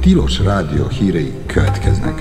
Tilos Rádió hírei következnek.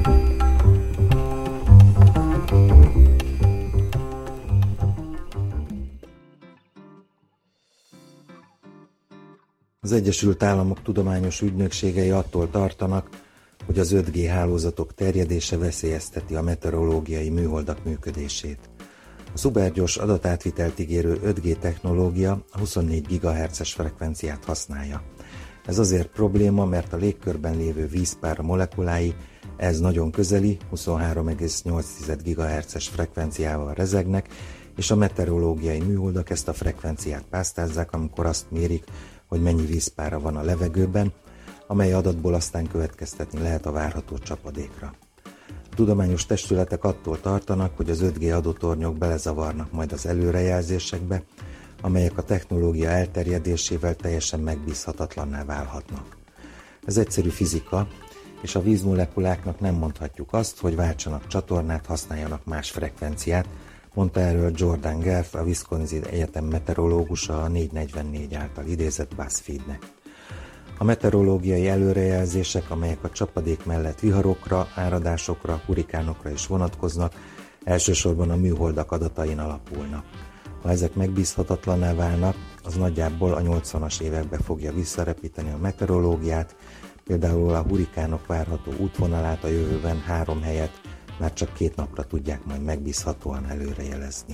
Az Egyesült Államok tudományos ügynökségei attól tartanak, hogy az 5G hálózatok terjedése veszélyezteti a meteorológiai műholdak működését. A szupergyors adatátvitelt ígérő 5G technológia a 24 GHz-es frekvenciát használja. Ez azért probléma, mert a légkörben lévő vízpár molekulái ez nagyon közeli, 23,8 GHz-es frekvenciával rezegnek, és a meteorológiai műholdak ezt a frekvenciát pásztázzák, amikor azt mérik, hogy mennyi vízpára van a levegőben, amely adatból aztán következtetni lehet a várható csapadékra. A tudományos testületek attól tartanak, hogy az 5G adótornyok belezavarnak majd az előrejelzésekbe, amelyek a technológia elterjedésével teljesen megbízhatatlanná válhatnak. Ez egyszerű fizika, és a vízmolekuláknak nem mondhatjuk azt, hogy váltsanak csatornát, használjanak más frekvenciát, mondta erről Jordan Gerth, a Wisconsin Egyetem meteorológusa a 444 által idézett BuzzFeednek. A meteorológiai előrejelzések, amelyek a csapadék mellett viharokra, áradásokra, hurikánokra is vonatkoznak, elsősorban a műholdak adatain alapulnak. Ha ezek megbízhatatlanná válnak, az nagyjából a 80-as évekbe fogja visszarepíteni a meteorológiát, például a hurikánok várható útvonalát a jövőben 3 helyett már csak 2 napra tudják majd megbízhatóan előrejelezni.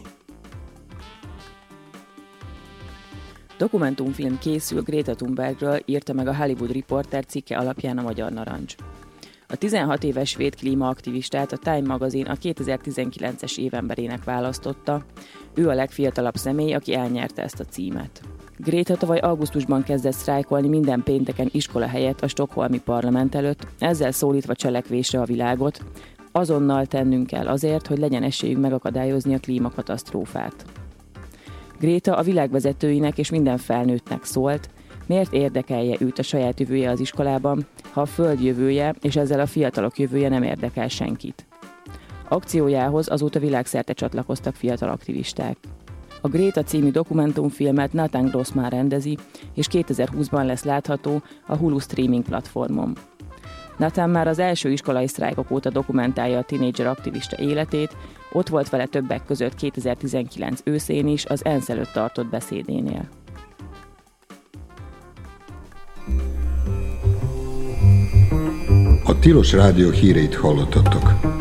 Dokumentumfilm készül Greta Thunbergről, írta meg a Hollywood Reporter cikke alapján a Magyar Narancs. A 16 éves svéd klímaaktivistát a Time magazin a 2019-es évemberének választotta, ő a legfiatalabb személy, aki elnyerte ezt a címet. Greta tavaly augusztusban kezdett sztrájkolni minden pénteken iskola helyett a stockholmi parlament előtt, ezzel szólítva cselekvésre a világot, azonnal tennünk kell azért, hogy legyen esélyünk megakadályozni a klímakatasztrófát. Greta a világvezetőinek és minden felnőttnek szólt, miért érdekelje őt a saját jövője az iskolában, ha a föld jövője és ezzel a fiatalok jövője nem érdekel senkit. Akciójához azóta világszerte csatlakoztak fiatal aktivisták. A Greta című dokumentumfilmet Nathan Grossman rendezi, és 2020-ban lesz látható a Hulu streaming platformon. Nathan már az első iskolai sztrájkok óta dokumentálja a tínédzser aktivista életét, ott volt vele többek között 2019 őszén is az ENSZ előtt tartott beszédénél. A Tilos Rádió híreit hallottatok.